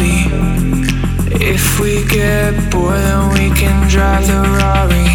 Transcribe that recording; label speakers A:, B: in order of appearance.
A: body. If we get bored, then we can drive the Rari.